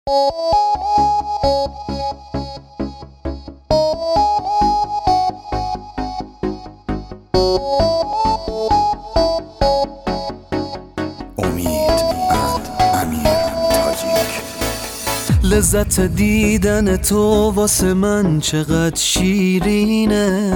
لذت دیدن تو واسه من چقدر شیرینه،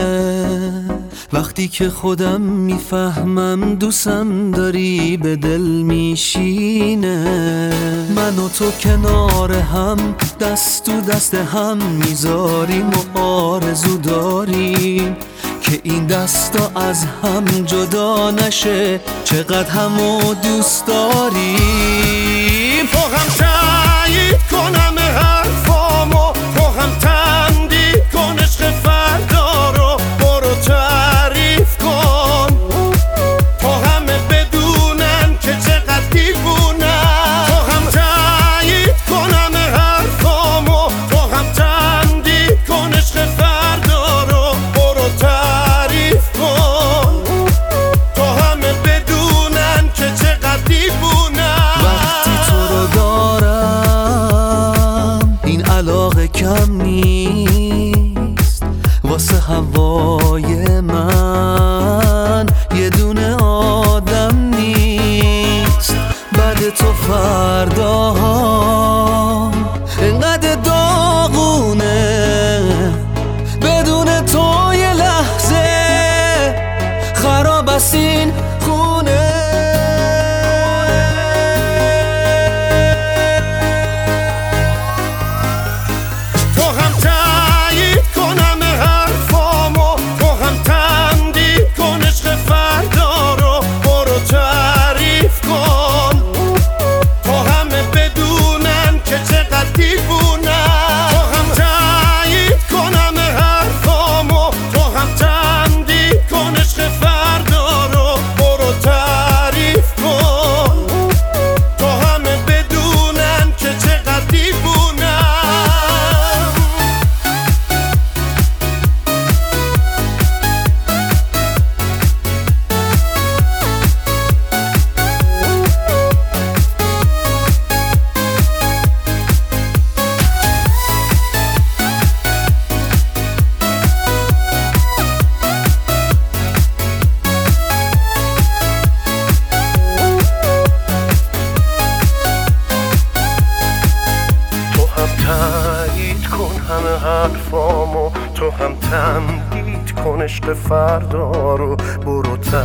وقتی که خودم میفهمم دوستم داری به دل میشینه. من و تو کنار هم دست تو دست هم میذاریم و آرزو داریم که این دستا از هم جدا نشه، چقدر همو دوست داریم. تو هم تایید کن همه حرفامو، تو هم تمدید کن عشق فردا رو، برو تعریف کن تا همه بدونن که چقدر دیوونم. تو هم تایید کن همه حرفامو، تو هم تمدید کن عشق فردا رو، برو تعریف کن تا همه بدونن که چقدر دیوونم. وقتی تو رو دارم این علاقه کم نیست، واسه هوای من یه دونه آدم نیست. بعد تو فرداها اینقدر داغونه، بدون تو یه لحظه خراب است این خونه. همه حرفامو، تو هم تمدید کن عشق فردا رو، برو